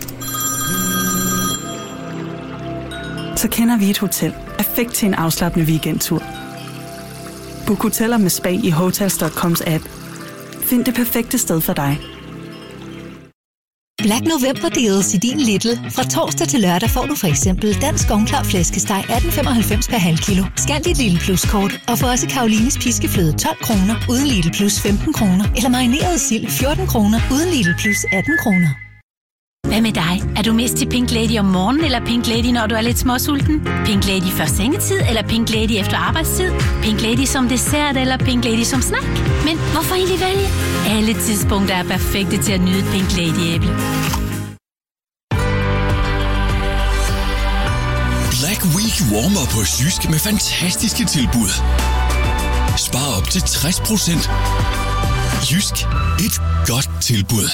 så kender vi et hotel perfekt til en afslappende weekendtur. Book hoteller med spa i Hotels.coms app. Find det perfekte sted for dig. Black November deals i din Lidl. Fra torsdag til lørdag får du for eksempel dansk ovnklar flæskesteg 18,95 per halv kilo. Skal dit Lidl Plus-kort og få også Karolines piskefløde 12 kroner uden Lidl Plus 15 kroner. Eller marineret sild 14 kroner uden Lidl Plus 18 kroner. Hvad med dig? Er du mest til Pink Lady om morgenen, eller Pink Lady, når du er lidt småsulten? Pink Lady før sengetid, eller Pink Lady efter arbejdstid? Pink Lady som dessert, eller Pink Lady som snack? Men hvorfor egentlig vælge? Alle tidspunkter er perfekte til at nyde Pink Lady-æble. Black Week warmer på Jysk med fantastiske tilbud. Spar op til 60%. Jysk. Et godt tilbud.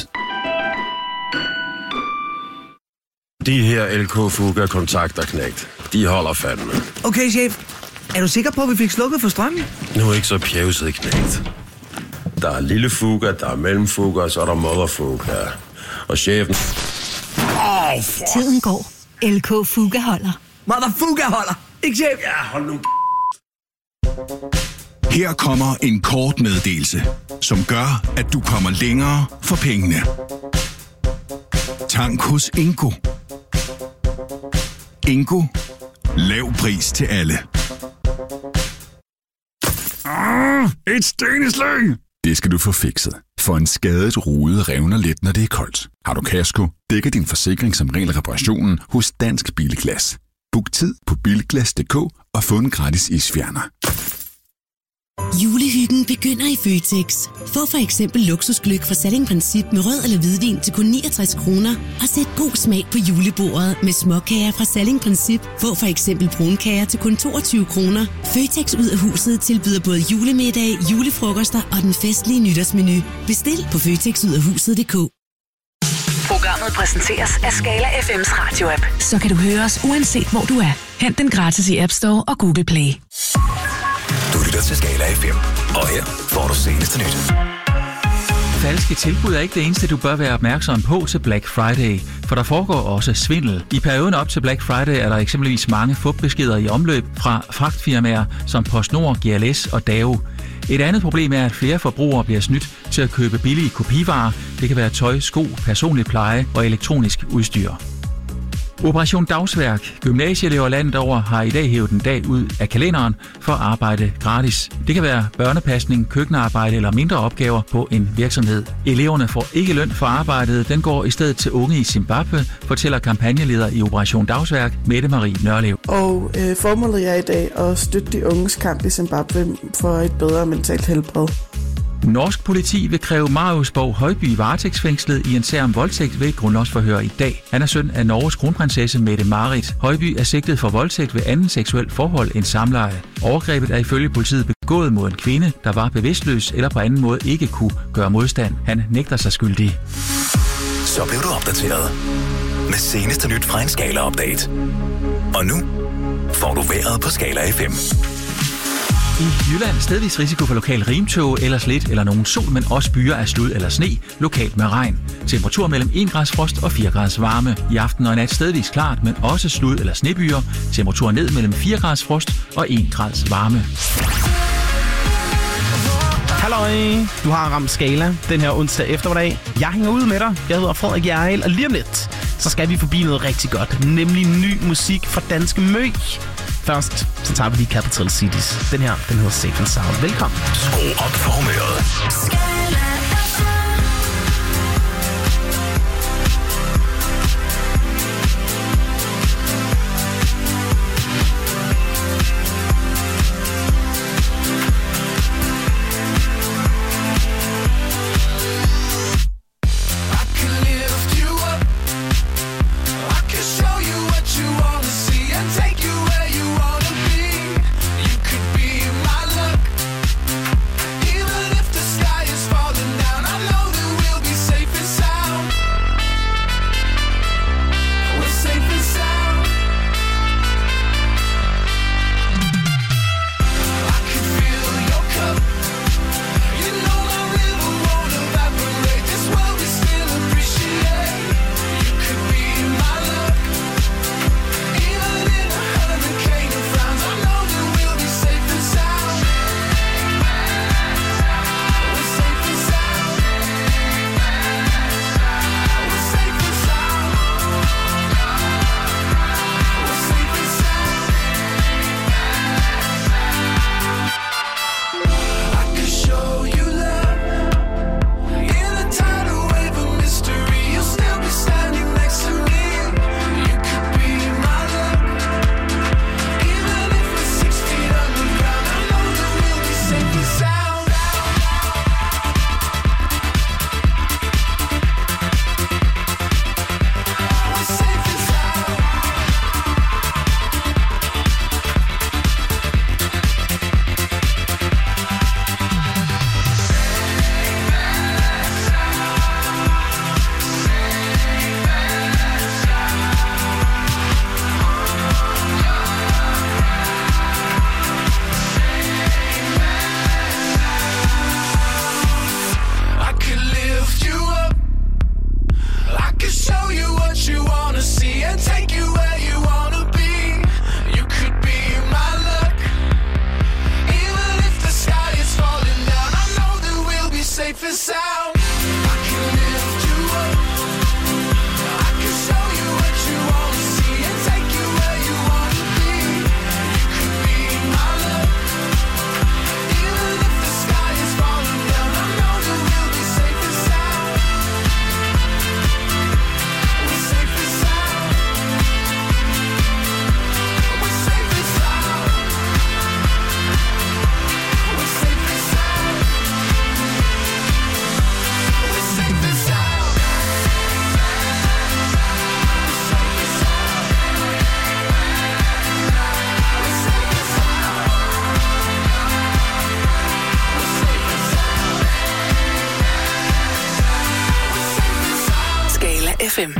De her LK Fuga kontakter knægt. De holder fandme. Okay, chef. Er du sikker på, at vi fik slukket for strømmen? Nu er ikke så pjevset, knægt. Der er lille Fuga, der er mellemfuga, og så er der mother Fuga. Og chefen... Tiden går. LK Fuga holder. Mother Fuga holder. Ikke chef? Ja, hold nu. Her kommer en kort meddelelse. som gør, at du kommer længere for pengene. Tank hos Ingo. Ingo. Lav pris til alle. Et sten i slyng! Det skal du få fikset. For en skadet rude revner let, når det er koldt. Har du kasko, dækker din forsikring som regel reparationen hos Dansk Bilglas. Book tid på bilglas.dk og få en gratis isfjerner. Julehyggen begynder i Føtex. Få for eksempel luksusgløgg fra Salling-Princip med rød eller hvidvin til kun 69 kroner. Og sæt god smag på julebordet med småkager fra Salling-Princip. Få for eksempel brunkager til kun 22 kroner. Føtex ud af huset tilbyder både julemiddag, julefrokoster og den festlige nytårsmenu. Bestil på føtexudafhuset.dk. Programmet præsenteres af Skala FM's radio-app. Så kan du høre os uanset hvor du er. Hent den gratis i App Store og Google Play. Du lytter til Skala FM, og her får du seneste nyt. Falske tilbud er ikke det eneste, du bør være opmærksom på til Black Friday, for der foregår også svindel. I perioden op til Black Friday er der eksempelvis mange fupbeskeder i omløb fra fragtfirmaer som PostNord, GLS og DAO. Et andet problem er, at flere forbrugere bliver snydt til at købe billige kopivarer. Det kan være tøj, sko, personlig pleje og elektronisk udstyr. Operation Dagsværk. Gymnasieelever landet over har i dag hævet en dag ud af kalenderen for at arbejde gratis. Det kan være børnepasning, køkkenarbejde eller mindre opgaver på en virksomhed. Eleverne får ikke løn for arbejdet. Den går i stedet til unge i Zimbabwe, fortæller kampagneleder i Operation Dagsværk, Mette Marie Nørlev. Og formålet er i dag at støtte de unges kamp i Zimbabwe for et bedre mentalt helbred. Norsk politi vil kræve Marius Borg Højby varetægtsfængslet i en sag om voldtægt ved grundlovsforhør i dag. Han er søn af Norges kronprinsesse Mette-Marit. Højby er sigtet for voldtægt ved anden seksuelt forhold end samleje. Overgrebet er ifølge politiet begået mod en kvinde, der var bevidstløs eller på anden måde ikke kunne gøre modstand. Han nægter sig skyldig. Så blev du opdateret med seneste nyt fra en Skala-update. Og nu får du vejret på Skala FM. I Jylland stedvis risiko for lokal rimtåge eller slet eller nogen sol, men også byer af slud eller sne, lokalt med regn. Temperatur mellem 1 grads frost og 4 grads varme. I aften og nat stedvis klart, men også slud eller snebyer. Temperatur ned mellem 4 grads frost og 1 grads varme. Halløj, du har ramt Skala den her onsdag eftermiddag. Jeg hænger ud med dig. Jeg hedder Frederik Hjerrild, og lige om lidt, så skal vi forbi noget rigtig godt, nemlig ny musik fra Danske Mø. Først, så tager vi lige Capital Cities. Den her, den hedder Safe and Sound. Velkommen. Skru op for humøret. safest sound. I can lift you up. I can show you what you want to see and take you where you want to be. You could be my love. Even if the sky is falling down, I know that we'll be safe and sound. We're safe and sound. We're safe and sound. We're safe and sound. We're safe and sound. Skala FM.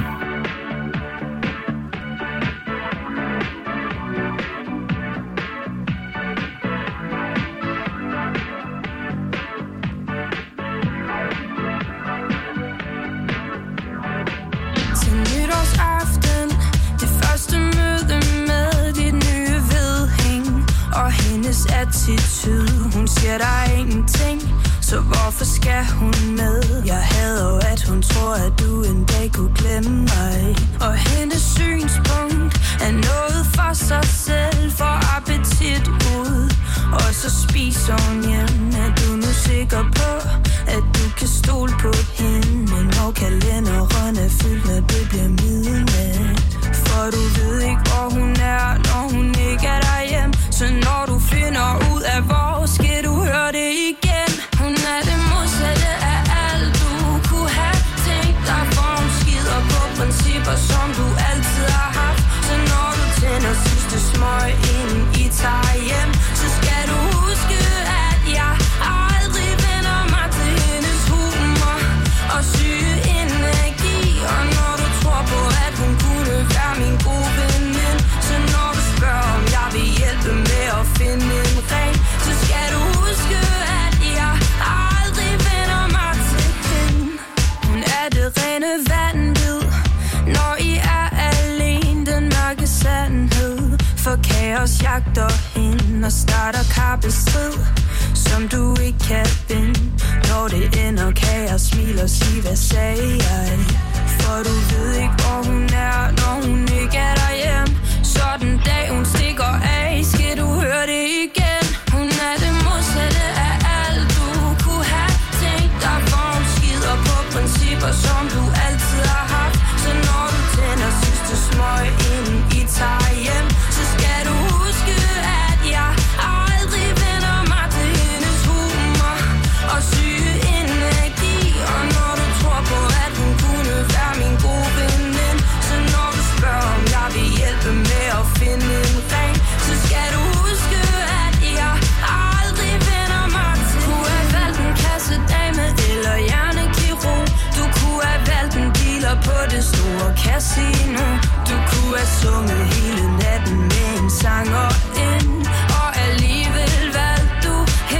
Til nytårsaften, det første møde med dit nye vedhæng og hendes attitude. Hun siger der er ingenting, så hvorfor skal hun med? Jeg hader jo, at hun tror, at du en dag kunne glemme mig. Og hendes synspunkt er noget for sig selv, for appetit ud. Og så spiser hun hjem. Er du nu sikker på, at du kan stole på hende? Når kalenderen er fyldt, når det bliver midnat. For du ved ikke, hvor hun er, når hun ikke er derhjemme. Så når du finder ud af, hvor skal du høre det igen. Hun er det modsatte af alt, du kunne have tænkt dig. For hun skider på principper, som du altid har haft. Så når du tænder sidste smøg, inden I tager hjem, så skal du huske, at jeg aldrig vender mig til hendes humor og syge energi. Og når du tror på, at hun kunne være min gode veninde, så når du spørger, om jeg vil hjælpe med at finde en ring, så skal du huske, at jeg aldrig vender mig til hende. Hun er det rene vanvid, når I er alene, den mørke sandhed. For kaos jagter hende og starter kappestrid, som du ikke kan vinde. Når det ender, kan jeg smile og sige, hvad sagde jeg? For du ved ikke, hvor hun er, når hun ikke er derhjemme. Så den dag hun stikker af, skal du høre det igen. Hun er det modsatte af alt, du kunne have tænkt dig. For hun skider på principper, som du altid har haft. Så når du tænder sidste smøg, inden I tager hjem, så skal du huske, at jeg aldrig vender mig til hendes humor og syge energi. Og når du tror på, at hun kunne være min gode veninde, så når du spørger, om jeg vil hjælpe med at finde en ring, så skal du huske, at jeg aldrig vender mig til. Du kunne have valgt en kassedame eller hjernekirurg. Du kunne have valgt en dealer på det store casino. Du kunne have sunget hele natten med en sanger ind, og alligevel valgte du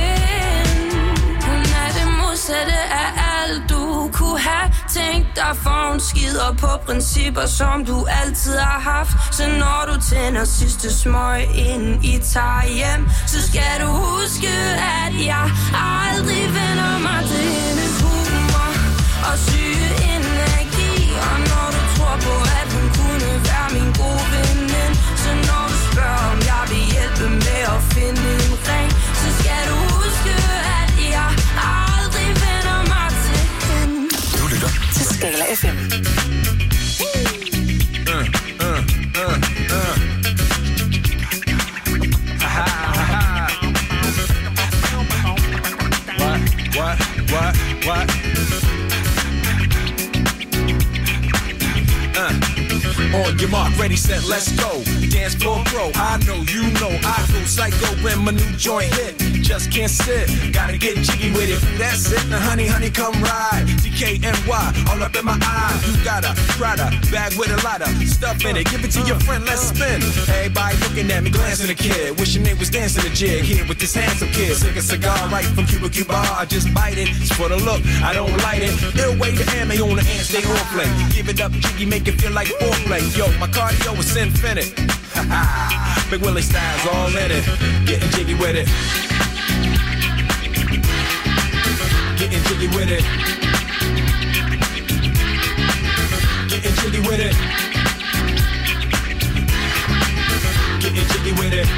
hende. Hun er det modsatte af alt, du kunne have tænkt dig. For hun skider på principper, som du altid har haft. Så når du tænder sidste smøg, inden I tager hjem, så skal du huske, at jeg aldrig vender mig til hendes humor og syge energi. Og når du tror på, at hun kunne være min gode veninde, så når du spørger, om jeg vil hjælpe med at finde en ring, så skal du huske, at jeg aldrig vender mig til hende. Du lytter til Skala FM. What? On your mark, ready, set, let's go. Dance floor, bro. I know, you know, I go psycho when my new joint hit. Just can't sit, gotta get jiggy with it. That's it, now honey, come ride. DKNY, all up in my eye. You got a Prada bag with a lot of stuff in it. Give it to your friend, let's spin. Everybody looking at me, glancing a kid. Wishing they was dancing a jig here with this handsome kid. Sick a cigar right from Cuba. I just bite it. It's for the look, I don't light it. Ill way to hand me on the hand, stay on play. Give it up, jiggy, make it feel like foreplay. Yo, my cardio is infinite. Big Willie style's all in it. Getting jiggy with it. Getting jiggy with it. Getting jiggy with it. Getting jiggy with it.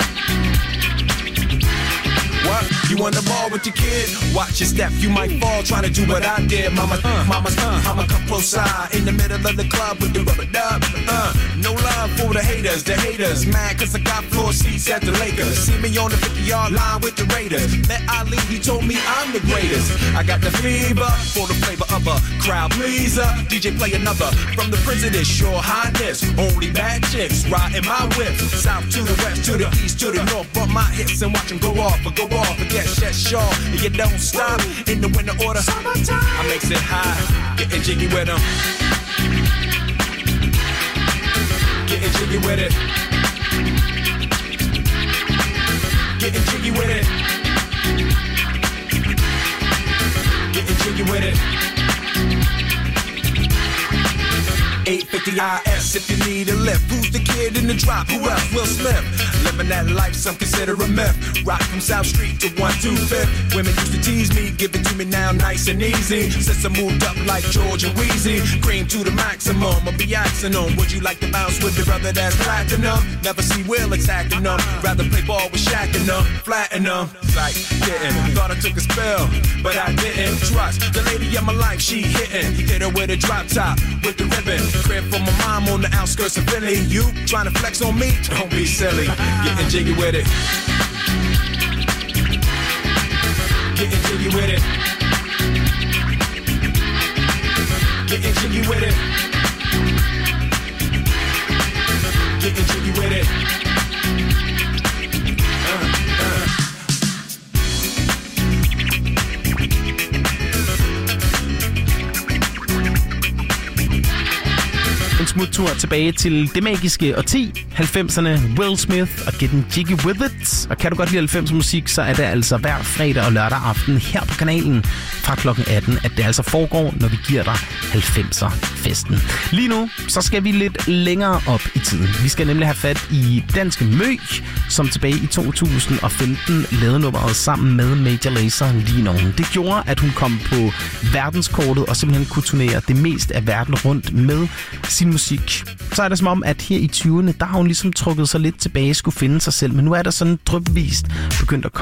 What? You on the ball with your kid? Watch your step, you might fall trying to do what I did. Mama, I'ma come close side in the middle of the club with the rubber dub. No love for the haters. Mad cause I got floor seats at the Lakers. See me on the 50-yard line with the Raiders. Met Ali, he told me I'm the greatest. I got the fever for the flavor of a crowd pleaser. DJ play another from the Prince of this, your highness. Only bad chicks riding my whip. South to the west, to the east, to the north. Bump my hips and watch them go off. Forget Shet Shaw, and you don't stop in the winter order. Summertime. I makes it high, getting jiggy with them. Getting jiggy with it. Getting jiggy with it. Getting jiggy with it. 850 IS if you need a lift. Who's the kid in the drop? Who else? Will Smith. Living that life, some consider a myth. Rock from South Street to 125th. Women used to tease me, give it to me now nice and easy. Since I moved up like George and Wheezy, cream to the maximum. I'll be asking them, would you like to bounce with the brother that's platinum? Never see Will attacking them. Rather play ball with Shaq and them, flatten them. Like, getting, thought I took a spell, but I didn't. Trust the lady of my life, she hitting. Hit her with a drop top, with the ribbon. Crib for my mom on the outskirts of Philly. You trying to flex on me? Don't be silly. Getting jiggy with it. Getting jiggy with it. Getting jiggy with it. Getting jiggy with it. En smuttur tilbage til det magiske årti, 90'erne, Will Smith og Getting Jiggy With It. Og kan du godt lide 90'er musik, så er det altså hver fredag og lørdag aften her på kanalen fra kl. 18, at det altså foregår, når vi giver dig 90'er-festen. Lige nu, så skal vi lidt længere op i tiden. Vi skal nemlig have fat i Danske Mø, som tilbage i 2015 lavede nummeret sammen med Major Lazer lige nogen. Det gjorde, at hun kom på verdenskortet og simpelthen kunne turnere det meste af verden rundt med sin musik. Så er det som om, at her i 20'erne, der har hun ligesom trukket sig lidt tilbage, skulle finde sig selv. Men nu er der sådan drypvist begyndt at komme